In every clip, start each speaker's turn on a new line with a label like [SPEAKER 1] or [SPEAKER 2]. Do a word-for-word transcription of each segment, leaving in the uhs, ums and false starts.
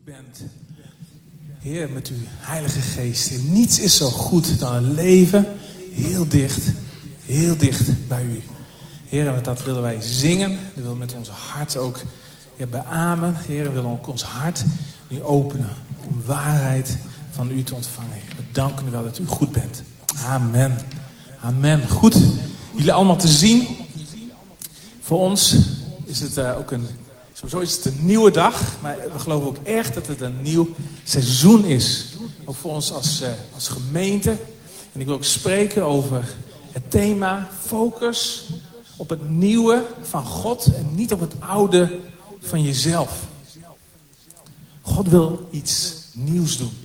[SPEAKER 1] goed bent. Heer, met uw Heilige Geest. Heer, niets is zo goed dan een leven heel dicht, heel dicht bij u. Heer, en dat willen wij zingen. Dat willen we met ons hart ook ja, beamen. Heer, we willen ook ons hart nu openen om waarheid van u te ontvangen. Heer, we danken u wel dat u goed bent. Amen. Amen. Goed, jullie allemaal te zien. Voor ons is het uh, ook een... Sowieso is het een nieuwe dag, maar we geloven ook echt dat het een nieuw seizoen is. Ook voor ons als, uh, als gemeente. En ik wil ook spreken over het thema focus op het nieuwe van God en niet op het oude van jezelf. God wil iets nieuws doen.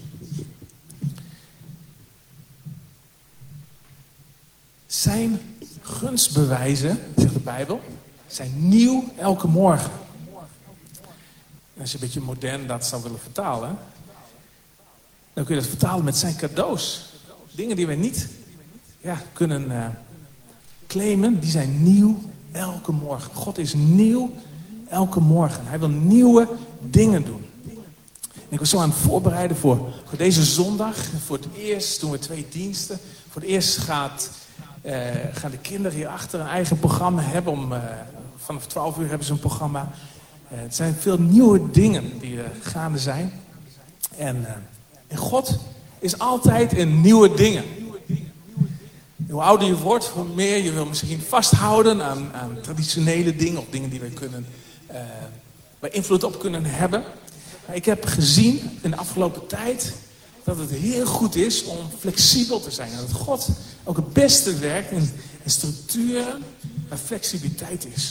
[SPEAKER 1] Zijn gunstbewijzen, zegt de Bijbel, zijn nieuw elke morgen. En als je een beetje modern dat zou willen vertalen, dan kun je dat vertalen met zijn cadeaus. Dingen die wij niet ja, kunnen uh, claimen, die zijn nieuw elke morgen. God is nieuw elke morgen. Hij wil nieuwe dingen doen. En ik was zo aan het voorbereiden voor, voor deze zondag. Voor het eerst doen we twee diensten. Voor het eerst gaat, uh, gaan de kinderen hierachter een eigen programma hebben. Om, uh, vanaf twaalf uur hebben ze een programma. Uh, het zijn veel nieuwe dingen die er gaande zijn. En, uh, en God is altijd in nieuwe dingen. Hoe ouder je wordt, hoe meer je wil misschien vasthouden aan, aan traditionele dingen. Of dingen die we kunnen, uh, waar invloed op kunnen hebben. Maar ik heb gezien in de afgelopen tijd dat het heel goed is om flexibel te zijn. En dat God ook het beste werkt in, in structuren waar flexibiliteit is.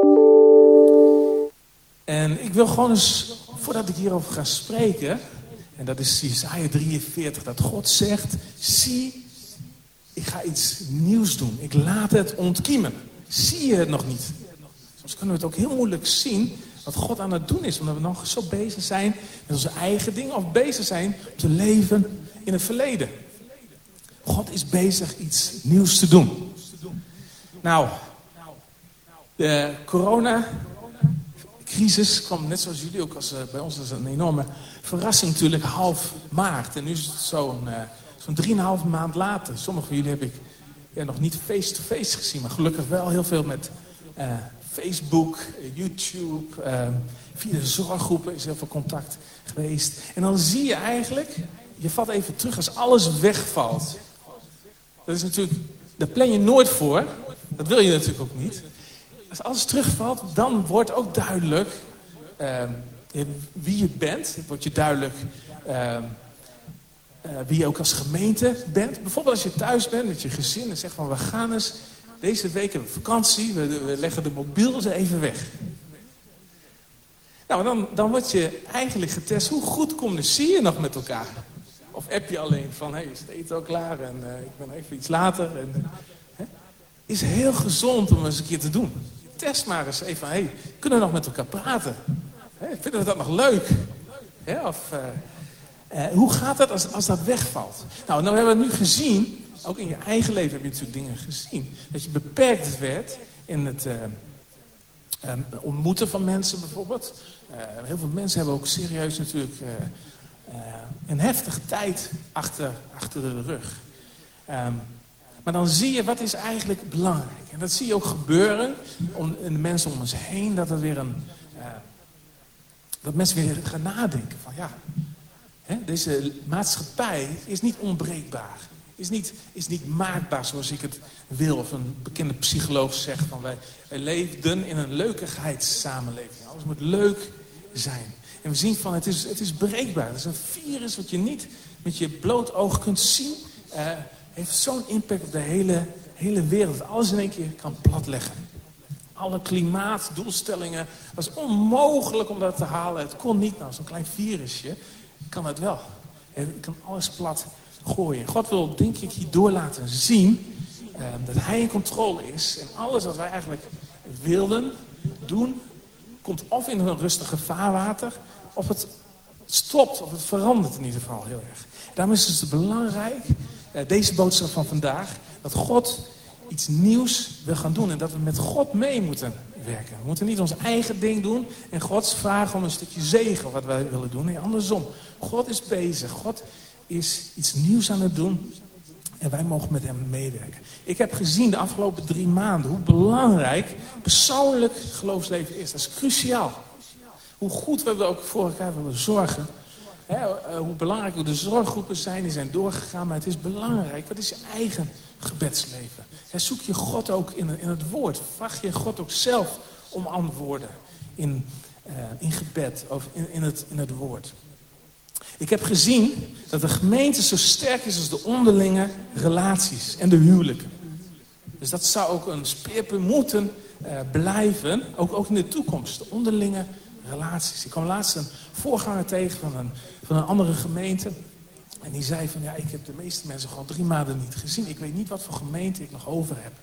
[SPEAKER 1] En ik wil gewoon eens, voordat ik hierover ga spreken, en dat is Jesaja drieënveertig, dat God zegt, zie, ik ga iets nieuws doen. Ik laat het ontkiemen. Zie je het nog niet? Soms kunnen we het ook heel moeilijk zien wat God aan het doen is, omdat we nog zo bezig zijn met onze eigen dingen, of bezig zijn om te leven in het verleden. God is bezig iets nieuws te doen. Nou, de corona... crisis kwam net zoals jullie ook als uh, bij ons als een enorme verrassing natuurlijk half maart. En nu is het zo'n uh, zo'n drieënhalve maand later. Sommige van jullie heb ik ja, nog niet face-to-face gezien, maar gelukkig wel heel veel met uh, Facebook, uh, YouTube, uh, via de zorggroepen is heel veel contact geweest. En dan zie je eigenlijk, je valt even terug als alles wegvalt. Dat is natuurlijk, daar plan je nooit voor. Dat wil je natuurlijk ook niet. Als alles terugvalt, dan wordt ook duidelijk uh, wie je bent. Het wordt je duidelijk uh, uh, wie je ook als gemeente bent. Bijvoorbeeld als je thuis bent met je gezin en zegt van we gaan eens deze week op vakantie. We, we leggen de mobiel eens even weg. Nou, dan, dan word je eigenlijk getest. Hoe goed communiceer je nog met elkaar? Of app je alleen van, hé, hey, is het eten al klaar en uh, ik ben even iets later. En, uh, hè? Is heel gezond om eens een keer te doen. Test maar eens even, hey, kunnen we nog met elkaar praten? He, vinden we dat nog leuk? He, of, uh, uh, hoe gaat dat als, als dat wegvalt? Nou, nou hebben we nu gezien, ook in je eigen leven heb je natuurlijk dingen gezien, dat je beperkt werd in het uh, um, ontmoeten van mensen bijvoorbeeld. Uh, heel veel mensen hebben ook serieus natuurlijk uh, uh, een heftige tijd achter, achter de rug. Um, Maar dan zie je, wat is eigenlijk belangrijk? En dat zie je ook gebeuren om, in de mensen om ons heen. Dat er weer een... Uh, dat mensen weer gaan nadenken van ja... Hè, deze maatschappij is niet onbreekbaar. Is niet, is niet maakbaar zoals ik het wil. Of een bekende psycholoog zegt van wij, wij leefden in een leukigheidssamenleving. Alles moet leuk zijn. En we zien van het is, het is breekbaar. Het is een virus wat je niet met je bloot oog kunt zien... Uh, heeft zo'n impact op de hele, hele wereld. Dat alles in één keer kan platleggen. Alle klimaatdoelstellingen. Het was onmogelijk om dat te halen. Het kon niet. Nou, zo'n klein virusje kan het wel. Het kan alles plat gooien. God wil, denk ik, hierdoor laten zien uh, dat hij in controle is. En alles wat wij eigenlijk wilden doen, komt of in een rustige vaarwater, of het stopt, of het verandert in ieder geval heel erg. Daarom is het belangrijk... Uh, deze boodschap van vandaag, dat God iets nieuws wil gaan doen en dat we met God mee moeten werken. We moeten niet ons eigen ding doen en God vragen om een stukje zegen wat wij willen doen. Nee, andersom. God is bezig. God is iets nieuws aan het doen. En wij mogen met hem meewerken. Ik heb gezien de afgelopen drie maanden hoe belangrijk persoonlijk geloofsleven is. Dat is cruciaal. Hoe goed we ook voor elkaar willen zorgen. Hè, hoe belangrijk de zorggroepen zijn, die zijn doorgegaan. Maar het is belangrijk. Wat is je eigen gebedsleven? Hè, zoek je God ook in, in het woord. Vraag je God ook zelf om antwoorden in, uh, in gebed of in, in, het, in het woord. Ik heb gezien dat de gemeente zo sterk is als de onderlinge relaties en de huwelijken. Dus dat zou ook een speerpunt moeten uh, blijven, ook, ook in de toekomst. De onderlinge relaties. Ik kwam laatst een voorganger tegen van een, van een andere gemeente. En die zei van, ja, ik heb de meeste mensen gewoon drie maanden niet gezien. Ik weet niet wat voor gemeente ik nog over heb.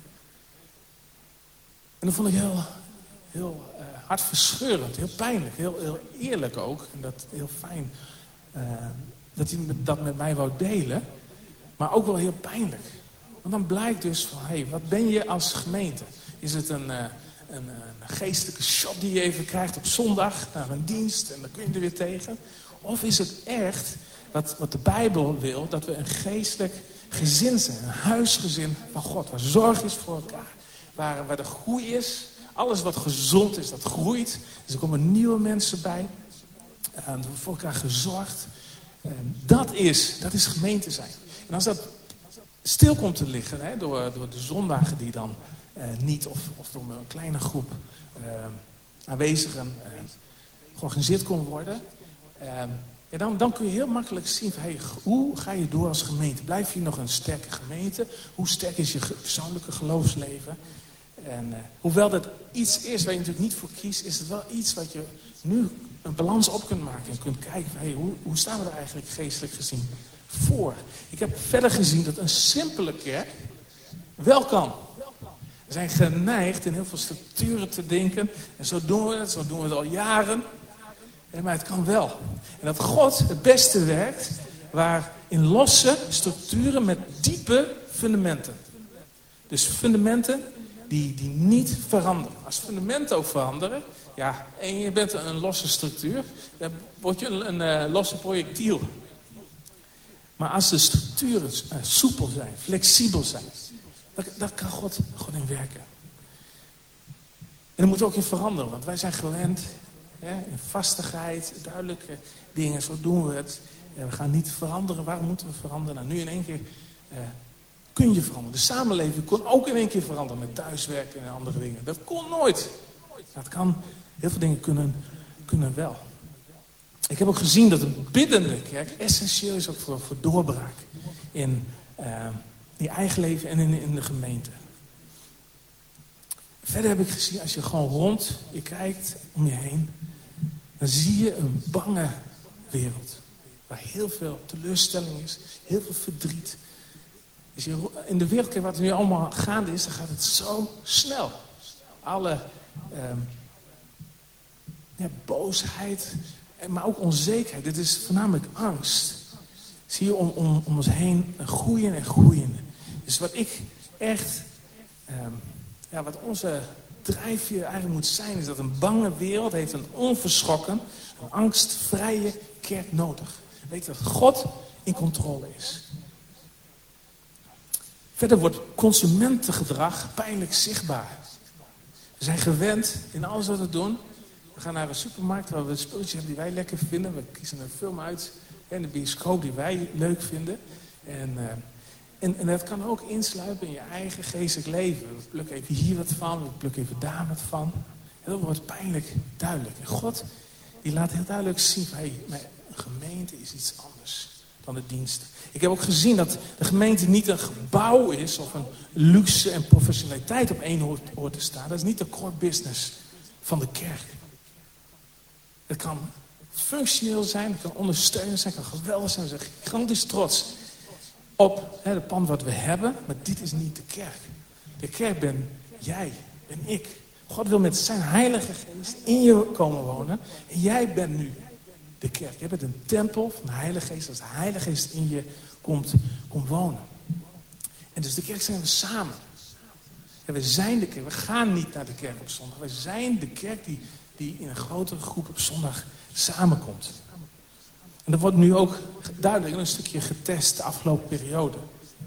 [SPEAKER 1] En dat vond ik heel, heel uh, hartverscheurend, heel pijnlijk, heel, heel eerlijk ook. En dat heel fijn uh, dat hij dat met mij wou delen. Maar ook wel heel pijnlijk. Want dan blijkt dus van, hé, hey, wat ben je als gemeente? Is het een, uh, een, een geestelijke shot die je even krijgt op zondag naar een dienst en dan kun je er weer tegen? Of is het echt wat, wat de Bijbel wil, dat we een geestelijk gezin zijn, een huisgezin van God, waar zorg is voor elkaar, waar, waar de groei is, alles wat gezond is, dat groeit. Dus er komen nieuwe mensen bij, uh, er wordt voor elkaar gezorgd. Uh, dat, is, dat is gemeente zijn. En als dat stil komt te liggen, hè, door, door de zondagen die dan uh, niet, of, of door een kleine groep uh, aanwezigen uh, georganiseerd kon worden, uh, ja, dan, dan kun je heel makkelijk zien van, hey, hoe ga je door als gemeente? Blijf je nog een sterke gemeente? Hoe sterk is je persoonlijke geloofsleven? En uh, hoewel dat iets is waar je natuurlijk niet voor kiest, is het wel iets wat je nu een balans op kunt maken en kunt kijken van, hey, hoe, hoe staan we er eigenlijk geestelijk gezien voor? Ik heb verder gezien dat een simpele kerk wel kan. We zijn geneigd in heel veel structuren te denken. En zo doen we het, zo doen we het al jaren. Ja, maar het kan wel. En dat God het beste werkt waar in losse structuren met diepe fundamenten. Dus fundamenten die, die niet veranderen. Als fundamenten ook veranderen, ja, en je bent een losse structuur, dan word je een, een uh, losse projectiel. Maar als de structuren uh, soepel zijn, flexibel zijn, daar kan God, God in werken. En er moet ook in veranderen, want wij zijn gewend hè, in vastigheid, duidelijke dingen, zo doen we het. Ja, we gaan niet veranderen. Waarom moeten we veranderen? Nou, nu in één keer uh, kun je veranderen. De samenleving kon ook in één keer veranderen met thuiswerken en andere dingen. Dat kon nooit. Dat kan, heel veel dingen kunnen, kunnen wel. Ik heb ook gezien dat een biddende kerk essentieel is ook voor, voor doorbraak in uh, je eigen leven en in, in de gemeente. Verder heb ik gezien, als je gewoon rond je kijkt om je heen, dan zie je een bange wereld. Waar heel veel teleurstelling is, heel veel verdriet. Als je in de wereld kijkt wat er nu allemaal gaande is, dan gaat het zo snel. Alle um, ja, boosheid, maar ook onzekerheid. Dit is voornamelijk angst. Zie je om, om, om ons heen groeien en groeien. Dus wat ik echt, um, ja, wat onze drijfveer eigenlijk moet zijn, is dat een bange wereld heeft een onverschrokken, een angstvrije kerk nodig. Weet dat God in controle is. Verder wordt consumentengedrag pijnlijk zichtbaar. We zijn gewend in alles wat we doen. We gaan naar een supermarkt waar we spulletjes hebben die wij lekker vinden. We kiezen een film uit en de bioscoop die wij leuk vinden. En, uh, en, en dat kan ook insluipen in je eigen geestelijk leven. We plukken even hier wat van, we plukken even daar wat van. En dat wordt pijnlijk duidelijk. En God die laat heel duidelijk zien van, hey, mijn gemeente is iets anders dan de dienst. Ik heb ook gezien dat de gemeente niet een gebouw is of een luxe en professionaliteit op één hoort, hoort te staan. Dat is niet de core business van de kerk. Het kan functioneel zijn, het kan ondersteunend zijn, het kan geweldig zijn. We zijn gigantisch trots op hè, het pand wat we hebben, maar dit is niet de kerk. De kerk ben jij, ben ik. God wil met zijn heilige geest in je komen wonen en jij bent nu de kerk. Je bent een tempel van de heilige geest, als de heilige geest in je komt, komt wonen. En dus de kerk zijn we samen. En we zijn de kerk. We gaan niet naar de kerk op zondag. We zijn de kerk die, die in een grotere groep op zondag samenkomt. En dat wordt nu ook duidelijk een stukje getest de afgelopen periode.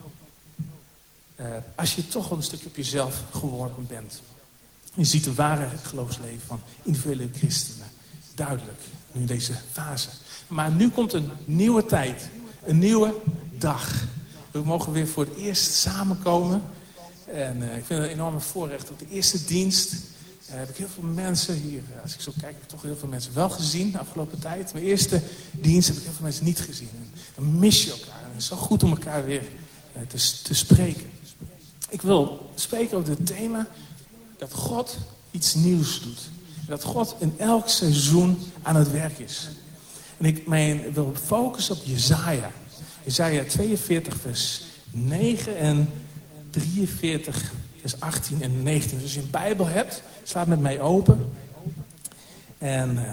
[SPEAKER 1] Uh, als je toch wel een stukje op jezelf geworpen bent. Je ziet de ware geloofsleven van individuele christenen. Duidelijk, nu in deze fase. Maar nu komt een nieuwe tijd. Een nieuwe dag. We mogen weer voor het eerst samenkomen. En uh, ik vind het een enorme voorrecht. Op de eerste dienst uh, heb ik heel veel mensen hier. Als ik zo kijk, heb ik toch heel veel mensen wel gezien de afgelopen tijd. Mijn eerste dienst heb ik heel veel mensen niet gezien. En dan mis je elkaar. En het is zo goed om elkaar weer uh, te, te spreken. Ik wil spreken over het thema dat God iets nieuws doet. En dat God in elk seizoen aan het werk is. En ik mijn, wil focussen op Jesaja. Jesaja tweeënveertig vers negen en drieënveertig vers achttien en negentien. Dus als je een Bijbel hebt, sla het met mij open. En uh,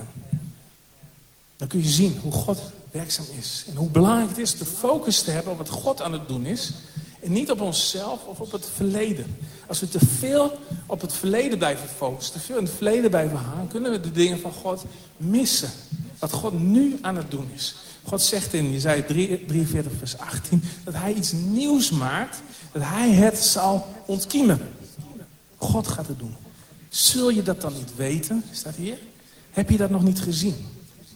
[SPEAKER 1] dan kun je zien hoe God werkzaam is. En hoe belangrijk het is de focus te hebben op wat God aan het doen is. En niet op onszelf of op het verleden. Als we te veel op het verleden blijven focussen, te veel in het verleden blijven hangen, kunnen we de dingen van God missen. Wat God nu aan het doen is. God zegt in Jesaja drieënveertig vers achttien dat hij iets nieuws maakt, dat hij het zal ontkiemen. God gaat het doen. Zul je dat dan niet weten, staat hier? Heb je dat nog niet gezien?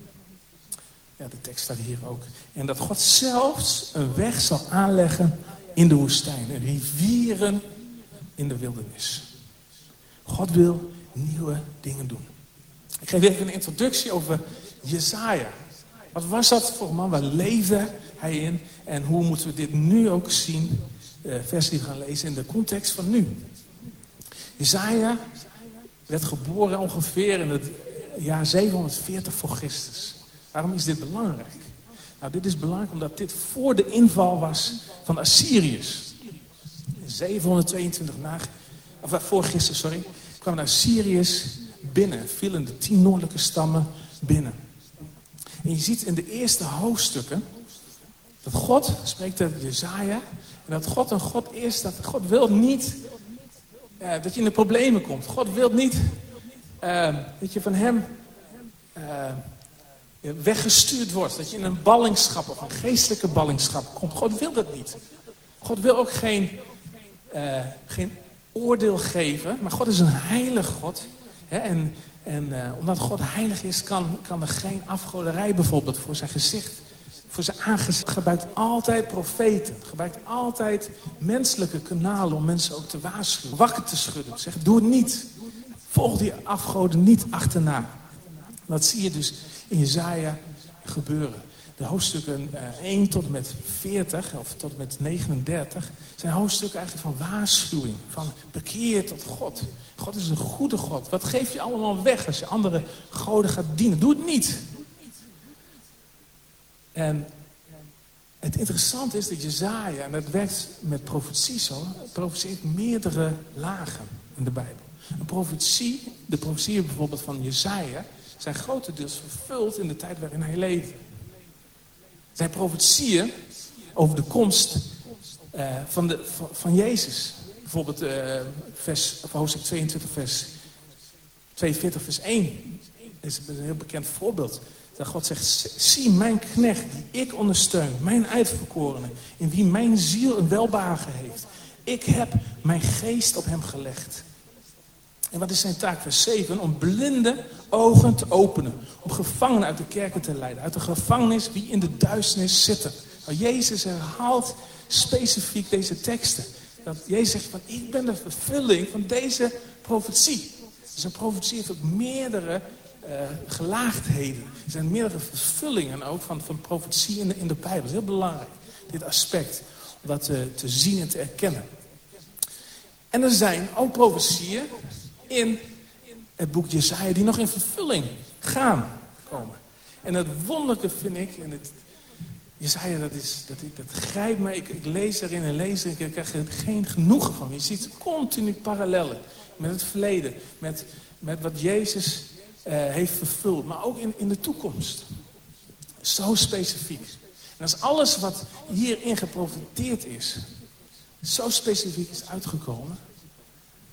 [SPEAKER 1] Ja, de tekst staat hier ook. En dat God zelfs een weg zal aanleggen in de woestijn. En rivieren in de wildernis. God wil nieuwe dingen doen. Ik geef even een introductie over Jesaja. Wat was dat voor een man? Waar leefde hij in? En hoe moeten we dit nu ook zien? De vers die we gaan lezen in de context van nu. Jesaja werd geboren ongeveer in het jaar zevenhonderdveertig voor Christus. Waarom is dit belangrijk? Nou, dit is belangrijk omdat dit voor de inval was van Assyriërs. In zevenhonderdtweeëntwintig na, of voor Christus, sorry, kwamen de Assyriërs binnen. Vielen de tien noordelijke stammen binnen. En je ziet in de eerste hoofdstukken dat God spreekt tegen Jesaja. En dat God een God is, dat God wil niet uh, dat je in de problemen komt. God wil niet uh, dat je van hem uh, weggestuurd wordt. Dat je in een ballingschap of een geestelijke ballingschap komt. God wil dat niet. God wil ook geen, uh, geen oordeel geven. Maar God is een heilig God. Hè? En, en uh, omdat God heilig is, kan, kan er geen afgoderij bijvoorbeeld voor zijn gezicht. Voor zijn aangezicht. Gebruikt altijd profeten. Gebruikt altijd menselijke kanalen om mensen ook te waarschuwen. Wakker te schudden. Zeg, doe het niet. Volg die afgoden niet achterna. Dat zie je dus in Jesaja gebeuren. De hoofdstukken uh, één tot en met veertig, of tot en met negenendertig, zijn hoofdstukken eigenlijk van waarschuwing. Van bekeer tot God. God is een goede God. Wat geef je allemaal weg als je andere goden gaat dienen? Doe het niet. En het interessante is dat Jesaja, en dat werkt met profetie zo, profetie heeft meerdere lagen in de Bijbel. Een profetie, de profetieën bijvoorbeeld van Jesaja, zijn grotendeels vervuld in de tijd waarin hij leefde. Zijn profetieën over de komst uh, van, de, van, van Jezus. Bijvoorbeeld uh, vers, of hoofdstuk tweeëntwintig, vers tweeënveertig, vers één. Dat is een heel bekend voorbeeld. Dat God zegt, zie mijn knecht die ik ondersteun, mijn uitverkorene, in wie mijn ziel een welbehagen heeft. Ik heb mijn geest op hem gelegd. En wat is zijn taak? Vers zeven. Om blinde ogen te openen. Om gevangenen uit de kerken te leiden. Uit de gevangenis wie in de duisternis zitten. Nou, Jezus herhaalt specifiek deze teksten. Dat Jezus zegt van ik ben de vervulling van deze profetie. Dus een profetie heeft ook meerdere uh, gelaagdheden. Er zijn meerdere vervullingen ook van, van profetie in de, in de Bijbel. Dat is heel belangrijk. Dit aspect. Om dat uh, te zien en te erkennen. En er zijn ook profetieën in het boek Jesaja die nog in vervulling gaan komen. En het wonderlijke vind ik, en het, Jesaja dat, is, dat, dat grijpt me, ik, ik lees erin en lees erin, ik krijg er geen genoegen van. Je ziet continu parallellen met het verleden, met, met wat Jezus uh, heeft vervuld, maar ook in, in de toekomst. Zo specifiek. En als alles wat hierin geprofeteerd is, zo specifiek is uitgekomen,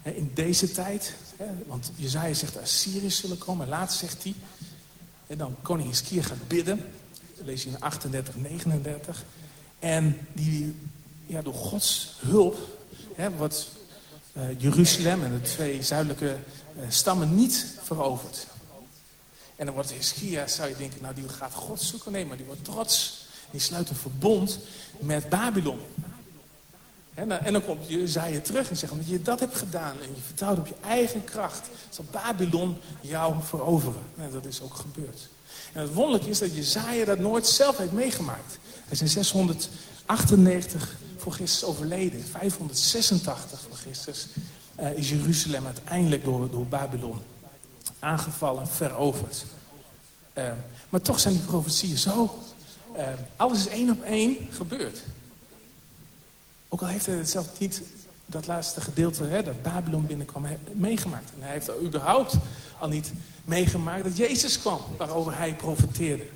[SPEAKER 1] He, in deze tijd, he, want Jesaja zegt de Assyriërs zullen komen. En later zegt hij, en dan koning Hiskia gaat bidden. Dat lees je in achtendertig, negenendertig. En die, ja, door Gods hulp, he, wordt uh, Jeruzalem en de twee zuidelijke uh, stammen niet veroverd. En dan wordt Hiskia, zou je denken, nou die gaat God zoeken. Nee, maar die wordt trots. Die sluit een verbond met Babylon. En dan, en dan komt Jesaja terug en zegt, omdat je dat hebt gedaan en je vertrouwt op je eigen kracht, zal Babylon jou veroveren. En dat is ook gebeurd. En het wonderlijke is dat Jesaja dat nooit zelf heeft meegemaakt. Hij is in zeshonderdachtennegentig voor Christus overleden. In vijfhonderdzesentachtig voor Christus uh, is Jeruzalem uiteindelijk door, door Babylon aangevallen, veroverd. Uh, maar toch zijn die profetieën zo. Uh, alles is één op één gebeurd. Ook al heeft hij het zelf niet, dat laatste gedeelte, hè, dat Babylon binnenkwam, meegemaakt. En hij heeft er überhaupt al niet meegemaakt dat Jezus kwam, waarover hij profeteerde.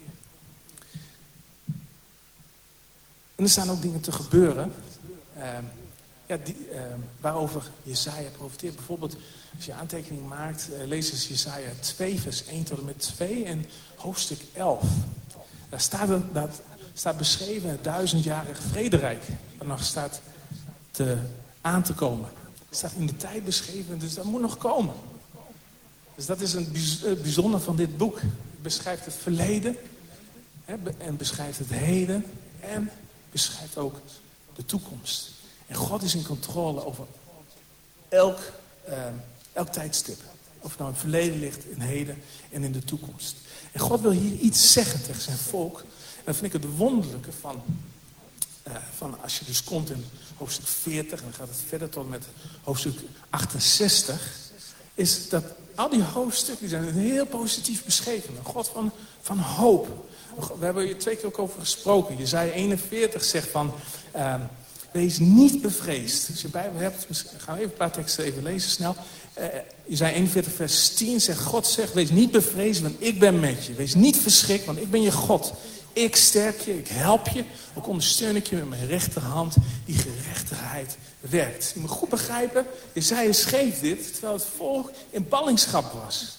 [SPEAKER 1] En er staan ook dingen te gebeuren, uh, ja, die, uh, waarover Jesaja profeteert. Bijvoorbeeld, als je aantekening maakt, uh, lees eens Jesaja twee, vers één tot en met twee en hoofdstuk elf. Daar staat, er, dat staat beschreven het duizendjarige vrederijk, dat nog staat te, aan te komen. Het staat in de tijd beschreven, dus dat moet nog komen. Dus dat is een bijzonder van dit boek. Het beschrijft het verleden, hè, en beschrijft het heden en beschrijft ook de toekomst. En God is in controle over elk, uh, elk tijdstip. Of het nou in het verleden ligt, in heden en in de toekomst. En God wil hier iets zeggen tegen zijn volk. En dat vind ik het wonderlijke van, uh, van als je dus komt in hoofdstuk veertig... en dan gaat het verder tot met hoofdstuk achtenzestig... is dat al die hoofdstukken die zijn heel positief beschreven. Een God van, van hoop. We hebben hier twee keer ook over gesproken. Jesaja eenenveertig zegt van... Uh, wees niet bevreesd. Als je Bijbel hebt, gaan we even een paar teksten even lezen snel. Uh, Jesaja eenenveertig vers tien zegt, God zegt, wees niet bevreesd, want ik ben met je. Wees niet verschrikt, want ik ben je God. Ik sterk je, ik help je. Ook ondersteun ik je met mijn rechterhand die gerechtigheid werkt. Je moet goed begrijpen, Jesaja schreef dit terwijl het volk in ballingschap was.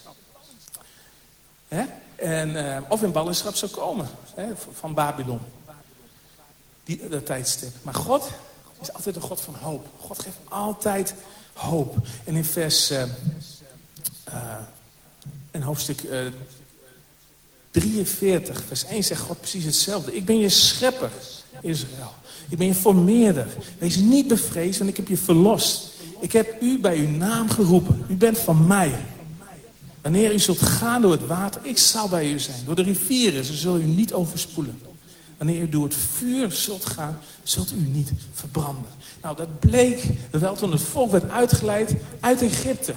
[SPEAKER 1] Hè? En, uh, of in ballingschap zou komen, hè, van Babylon. Die, dat tijdstip. Maar God is altijd een God van hoop. God geeft altijd hoop. En in vers... Uh, uh, in hoofdstuk uh, drieënveertig, vers één zegt God precies hetzelfde. Ik ben je schepper, Israël. Ik ben je formeerder. Wees niet bevreesd, want ik heb je verlost. Ik heb u bij uw naam geroepen. U bent van mij. Wanneer u zult gaan door het water, ik zal bij u zijn. Door de rivieren, ze zullen u niet overspoelen. Wanneer u door het vuur zult gaan, zult u niet verbranden. Nou, dat bleek wel toen het volk werd uitgeleid uit Egypte.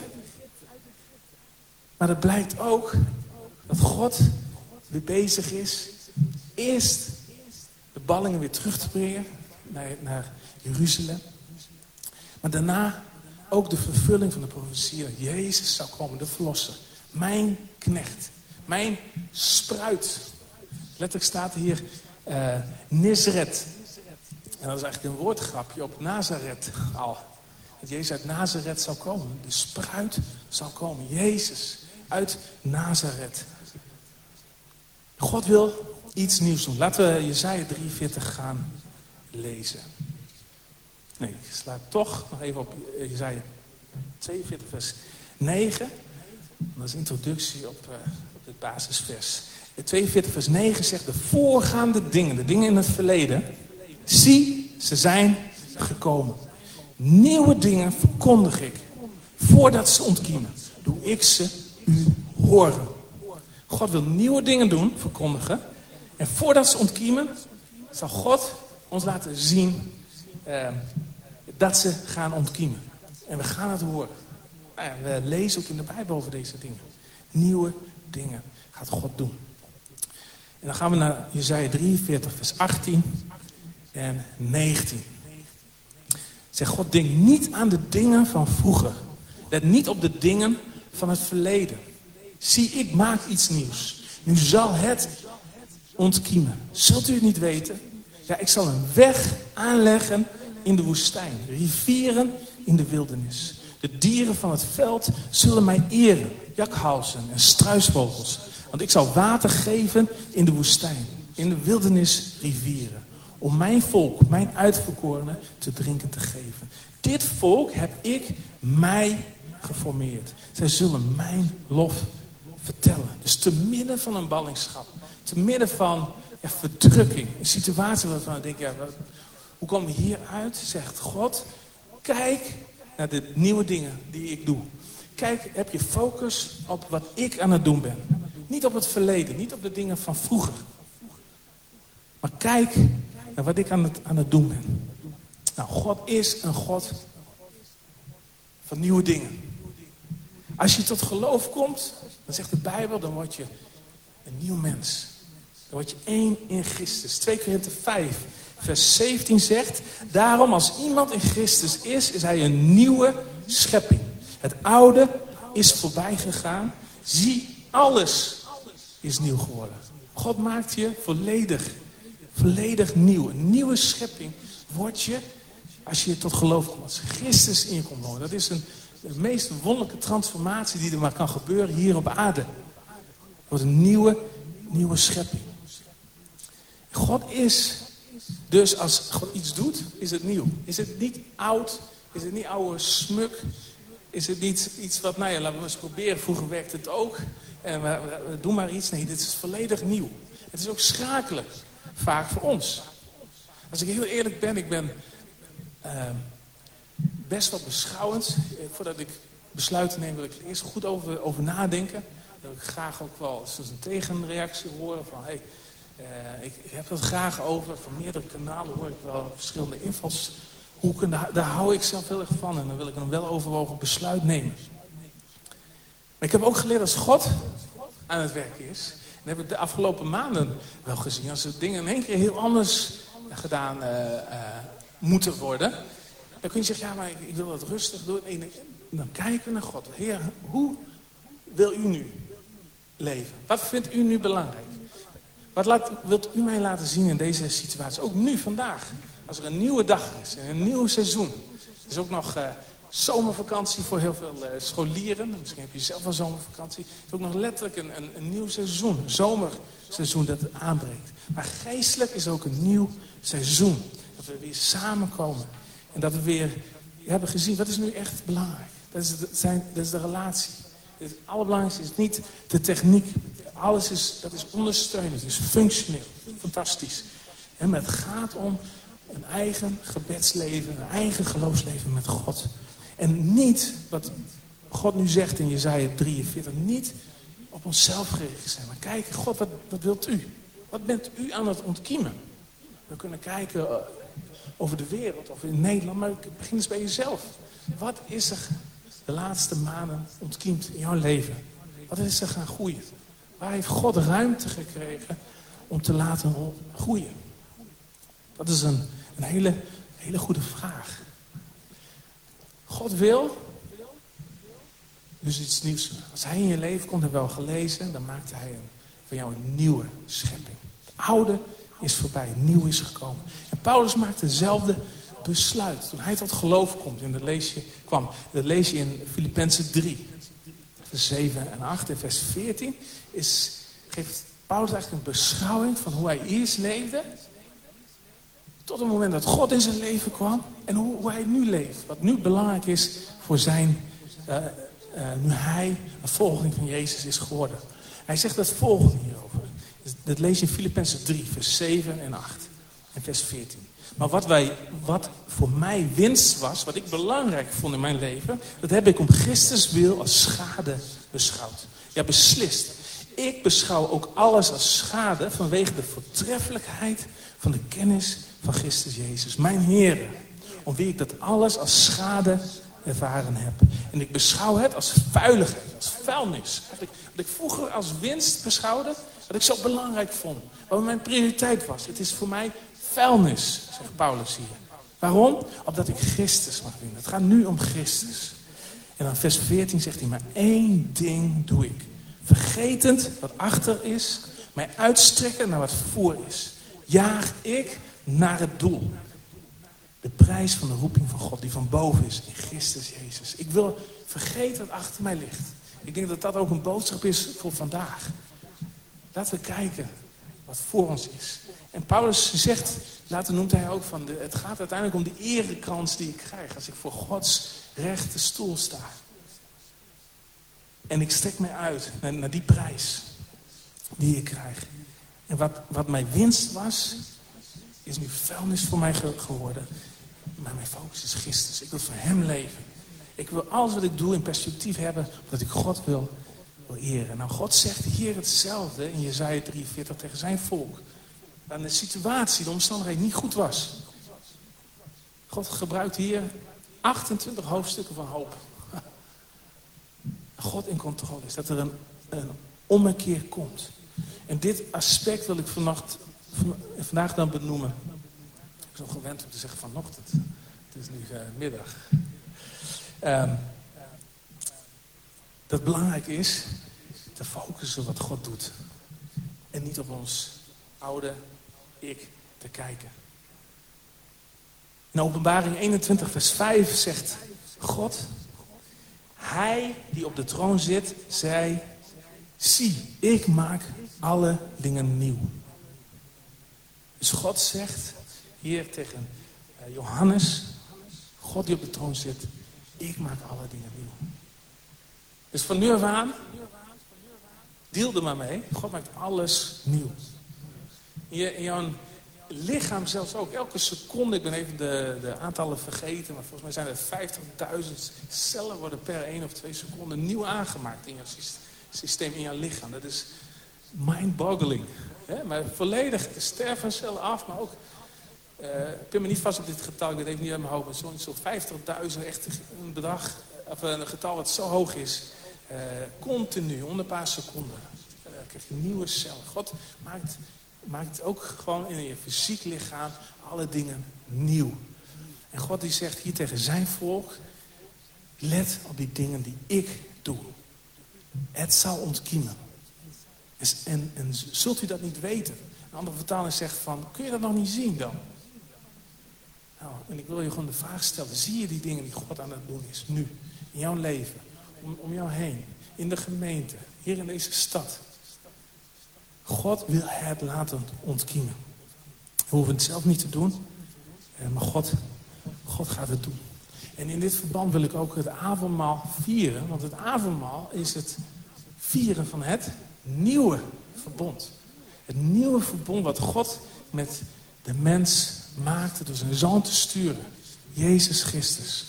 [SPEAKER 1] Maar het blijkt ook dat God weer bezig is. Eerst de ballingen weer terug te brengen naar, naar Jeruzalem. Maar daarna ook de vervulling van de profetie dat Jezus zou komen, de verlosser. Mijn knecht, mijn spruit. Letterlijk staat hier uh, Nisret. En dat is eigenlijk een woordgrapje op Nazareth al. Dat Jezus uit Nazareth zou komen. De spruit zou komen. Jezus uit Nazareth. God wil iets nieuws doen. Laten we Jesaja drieënveertig gaan lezen. Nee, ik sla toch nog even op Jesaja tweeënveertig vers negen. Dat is een introductie op, uh, op het basisvers. tweeënveertig vers negen zegt, de voorgaande dingen, de dingen in het verleden, zie, ze zijn gekomen. Nieuwe dingen verkondig ik. Voordat ze ontkiemen, doe ik ze u horen. God wil nieuwe dingen doen, verkondigen. En voordat ze ontkiemen, zal God ons laten zien uh, dat ze gaan ontkiemen. En we gaan het horen. Nou ja, we lezen ook in de Bijbel over deze dingen. Nieuwe dingen gaat God doen. En dan gaan we naar Jesaja drieënveertig vers achttien en negentien. Zeg, God, denk niet aan de dingen van vroeger. Let niet op de dingen van het verleden. Zie, ik maak iets nieuws. Nu zal het ontkiemen. Zult u het niet weten? Ja, ik zal een weg aanleggen in de woestijn. Rivieren in de wildernis. De dieren van het veld zullen mij eren. Jakhalzen en struisvogels. Want ik zal water geven in de woestijn. In de wildernis rivieren. Om mijn volk, mijn uitverkorenen, te drinken te geven. Dit volk heb ik mij geformeerd. Zij zullen mijn lof vertellen. Dus te midden van een ballingschap. Te midden van ja, verdrukking. Een situatie waarvan ik denk, ja, wat, hoe komen we hieruit? Zegt God, kijk naar de nieuwe dingen die ik doe. Kijk, heb je focus op wat ik aan het doen ben. Niet op het verleden, niet op de dingen van vroeger. Maar kijk naar wat ik aan het, aan het doen ben. Nou, God is een God van nieuwe dingen. Als je tot geloof komt, dan zegt de Bijbel, dan word je een nieuw mens. Dan word je één in Christus. twee Korinthe vijf, vers zeventien zegt, daarom als iemand in Christus is, is hij een nieuwe schepping. Het oude is voorbij gegaan. Zie, alles is nieuw geworden. God maakt je volledig, volledig nieuw. Een nieuwe schepping word je als je tot geloof komt. Als Christus in je komt wonen. Dat is een, de meest wonderlijke transformatie die er maar kan gebeuren hier op aarde. Het wordt een nieuwe, nieuwe schepping. God is, dus als God iets doet, is het nieuw. Is het niet oud? Is het niet oude smuk? Is het niet iets wat, nou ja, laten we eens proberen. Vroeger werkte het ook. En we, we, we doen maar iets. Nee, dit is volledig nieuw. Het is ook schakelijk. Vaak voor ons. Als ik heel eerlijk ben, ik ben uh, best wat beschouwend. Voordat ik besluiten neem, wil ik er eerst goed over, over nadenken. Dan wil ik graag ook wel eens een tegenreactie horen van, hey, uh, ik, ik heb het graag over. Van meerdere kanalen hoor ik wel verschillende invalshoeken. Daar, daar hou ik zelf heel erg van. En dan wil ik een weloverwogen besluit nemen. Maar ik heb ook geleerd als God aan het werken is. En heb ik de afgelopen maanden wel gezien. Als er dingen in één keer heel anders gedaan uh, uh, moeten worden. Dan kun je zeggen, ja, maar ik, ik wil dat rustig doen. En dan kijken we naar God. Heer, hoe wil u nu leven? Wat vindt u nu belangrijk? Wat laat, wilt u mij laten zien in deze situatie? Ook nu, vandaag. Als er een nieuwe dag is. En een nieuw seizoen. Er is ook nog uh, zomervakantie voor heel veel uh, scholieren. Misschien heb je zelf wel zomervakantie. Het is ook nog letterlijk een, een, een nieuw seizoen. Een zomerseizoen dat het aanbreekt. Maar geestelijk is ook een nieuw seizoen. Dat we weer samenkomen. En dat we weer hebben gezien, wat is nu echt belangrijk? Dat is de, zijn, dat is de relatie. Het allerbelangrijkste is niet de techniek. Alles is, dat is ondersteunend, het is functioneel. Fantastisch. En het gaat om een eigen gebedsleven, een eigen geloofsleven met God. En niet, wat God nu zegt in Jesaja drieënveertig, niet op onszelf gericht zijn. Maar kijken, God, wat, wat wilt u? Wat bent u aan het ontkiemen? We kunnen kijken uh, over de wereld of in Nederland, maar begin eens bij jezelf. Wat is er de laatste maanden ontkiemd in jouw leven? Wat is er gaan groeien? Waar heeft God ruimte gekregen om te laten groeien? Dat is een, een hele, hele goede vraag. God wil dus iets nieuws. Als hij in je leven komt, hebben we wel gelezen, dan maakt hij een, van jou een nieuwe schepping. Het oude is voorbij, nieuw is gekomen. En Paulus maakt hetzelfde besluit. Toen hij tot geloof komt, en dat lees je, kwam, dat lees je in Filippenzen drie, vers zeven en acht en vers veertien, is, geeft Paulus eigenlijk een beschouwing van hoe hij eerst leefde, tot het moment dat God in zijn leven kwam, en hoe, hoe hij nu leeft. Wat nu belangrijk is voor zijn, uh, uh, nu hij een volgeling van Jezus is geworden. Hij zegt het volgende hierover. Dat lees je in Filippenzen drie, vers zeven en acht en vers veertien. Maar wat, wij, wat voor mij winst was, wat ik belangrijk vond in mijn leven, dat heb ik om Christus wil als schade beschouwd. Ja, beslist. Ik beschouw ook alles als schade vanwege de voortreffelijkheid van de kennis van Christus Jezus. Mijn Heere, om wie ik dat alles als schade ervaren heb. En ik beschouw het als vuiligheid, als vuilnis. Wat ik, wat ik vroeger als winst beschouwde, wat ik zo belangrijk vond. Wat mijn prioriteit was. Het is voor mij vuilnis, zegt Paulus hier. Waarom? Omdat ik Christus mag winnen. Het gaat nu om Christus. En dan vers veertien zegt hij, maar één ding doe ik. Vergetend wat achter is, mij uitstrekken naar wat voor is. Jaag ik naar het doel. De prijs van de roeping van God die van boven is in Christus Jezus. Ik wil vergeten wat achter mij ligt. Ik denk dat dat ook een boodschap is voor vandaag. Laten we kijken wat voor ons is. En Paulus zegt, later noemt hij ook van, de, het gaat uiteindelijk om de erekrans die ik krijg als ik voor Gods rechte stoel sta. En ik strek mij uit naar, naar die prijs die ik krijg. En wat, wat mijn winst was, is nu vuilnis voor mij ge- geworden. Maar mijn focus is Christus. Ik wil voor hem leven. Ik wil alles wat ik doe in perspectief hebben, dat ik God wil, wil eren. Nou, God zegt hier hetzelfde in Jesaja drieënveertig tegen zijn volk. Waar de situatie, de omstandigheid niet goed was. God gebruikt hier achtentwintig hoofdstukken van hoop. God in controle is. Dat er een, een ommekeer komt. En dit aspect wil ik vannacht, van, vandaag dan benoemen. Ik ben zo gewend om te zeggen vanochtend. Het is nu uh, middag. Um, dat het belangrijk is te focussen op wat God doet. En niet op ons oude ik te kijken. In Openbaring eenentwintig vers vijf zegt God: Hij die op de troon zit, zei: Zie, ik maak alle dingen nieuw. Dus God zegt hier tegen uh, Johannes, God die op de troon zit, ik maak alle dingen nieuw. Dus van nu af aan, deel er maar mee. God maakt alles nieuw. In, in jouw lichaam zelfs ook. Elke seconde, ik ben even de, de aantallen vergeten, maar volgens mij zijn er vijftigduizend cellen worden per één of twee seconden nieuw aangemaakt in jouw systeem, in jouw lichaam. Dat is mind-boggling. Hè? Maar volledig sterven cellen af, maar ook, uh, ik ben me niet vast op dit getal, ik weet even niet uit mijn hoofd, maar zo'n zo vijftigduizend, echt een bedrag, of een getal wat zo hoog is, uh, continu, onder een paar seconden, uh, krijg je nieuwe cellen. God maakt, maakt ook gewoon in je fysiek lichaam alle dingen nieuw. En God die zegt hier tegen zijn volk, let op die dingen die ik doe. Het zal ontkiemen. En, en, en zult u dat niet weten? Een andere vertaling zegt van, kun je dat nog niet zien dan? Nou, en ik wil je gewoon de vraag stellen, zie je die dingen die God aan het doen is, nu, in jouw leven, om, om jou heen, in de gemeente, hier in deze stad? God wil het laten ontkiemen. We hoeven het zelf niet te doen, maar God, God gaat het doen. En in dit verband wil ik ook het avondmaal vieren, want het avondmaal is het vieren van het nieuwe verbond. Het nieuwe verbond wat God met de mens maakte door zijn zoon te sturen. Jezus Christus.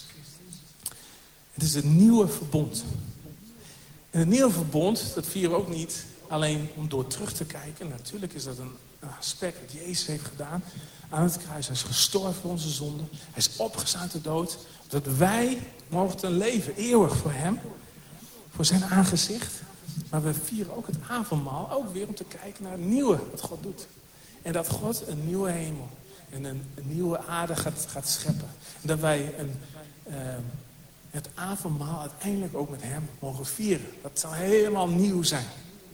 [SPEAKER 1] Het is het nieuwe verbond. En het nieuwe verbond, dat vieren we ook niet alleen om door terug te kijken. Natuurlijk is dat een aspect dat Jezus heeft gedaan aan het kruis. Hij is gestorven voor onze zonden. Hij is opgestaan uit de dood. Dat wij mogen leven, eeuwig voor hem. Voor zijn aangezicht. Maar we vieren ook het avondmaal, ook weer om te kijken naar het nieuwe wat God doet. En dat God een nieuwe hemel en een, een nieuwe aarde gaat, gaat scheppen. En dat wij een, uh, het avondmaal uiteindelijk ook met hem mogen vieren. Dat zal helemaal nieuw zijn.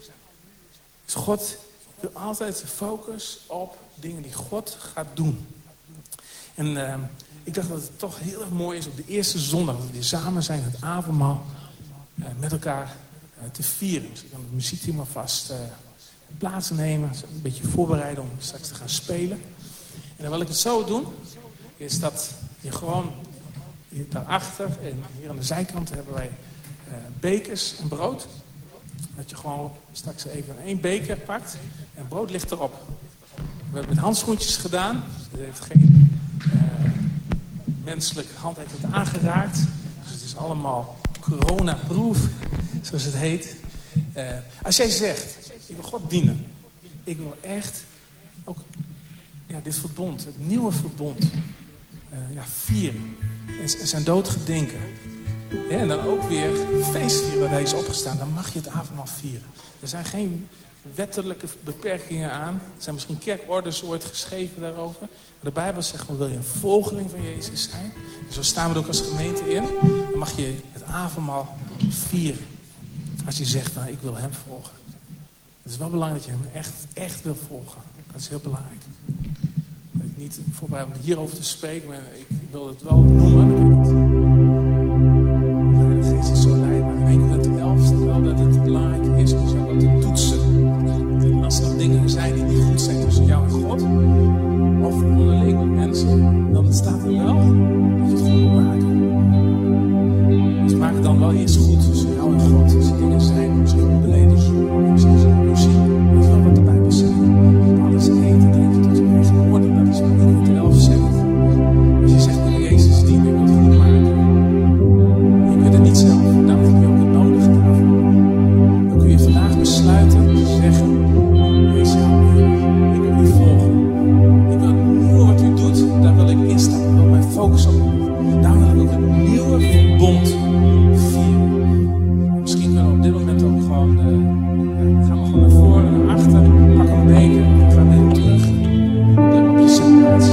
[SPEAKER 1] Dus God wil altijd de focus op dingen die God gaat doen. En uh, ik dacht dat het toch heel erg mooi is op de eerste zondag dat we weer samen zijn, het avondmaal, uh, met elkaar uh, te vieren. Dus ik kan het muziekteam alvast uh, plaatsnemen, een beetje voorbereiden om straks te gaan spelen. En dan wil ik het zo doen, is dat je gewoon hier daarachter en hier aan de zijkant hebben wij uh, bekers en brood. Dat je gewoon straks even één beker pakt en brood ligt erop. We hebben het met handschoentjes gedaan. Het heeft geen uh, menselijke hand heeft het aangeraakt. Dus het is allemaal corona-proof, zoals het heet. Uh, als jij zegt, ik wil God dienen. Ik wil echt ook ja, dit verbond, het nieuwe verbond, uh, ja, vieren. En, en zijn dood gedenken. Ja, en dan ook weer feest vieren waar hij is opgestaan. Dan mag je het avondmaal vieren. Er zijn geen wettelijke beperkingen aan. Er zijn misschien kerkorders ooit geschreven daarover. Maar de Bijbel zegt gewoon, wil je een volgeling van Jezus zijn? En zo staan we er ook als gemeente in. Dan mag je het avondmaal vieren. Als je zegt, nou, ik wil hem volgen. Het is wel belangrijk dat je hem echt, echt wil volgen. Dat is heel belangrijk. Dat je niet voorbij om hierover te spreken, maar ik wil het wel noemen. De Geest is zo leid, maar in één Korinthe elf staat wel dat het belangrijk is om zo wat te toetsen. En als er nog dingen zijn die niet goed zijn tussen jou en God, of onderling met mensen, dan staat er wel dat je het goed moet maken. Dus maak het dan wel eerst goed tussen jou en God. Als er dingen zijn, misschien onbeledigd, of misschien zijn ruzie. Weet je wel wat de Bijbel zegt? Alles eten, drinken tot je eigen woorden. Dat is wat Korinthe elf zegt. Als je zegt dat Jezus dient, ik wil het goed maken. Je kunt het niet zelf, daarom heb je ook het nodig daarvoor. Dan kun je vandaag besluiten te zeggen: Jezus, help me. Ik wil u volgen. Ik wil het nieuwe wat u doet, daar wil ik instappen. Ik wil mijn focus op. Daarom wil ik ook een nieuwe verbond vieren. Misschien kunnen we op dit moment ook gewoon, uh, ja, gaan we gewoon naar voren en naar achter, pakken een beker en gaan weer terug op je zitplaats.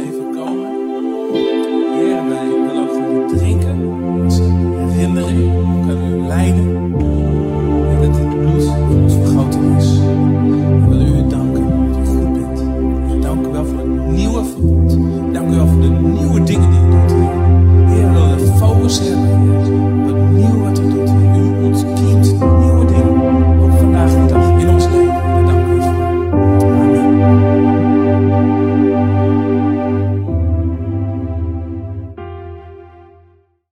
[SPEAKER 1] Drinken als een herinnering.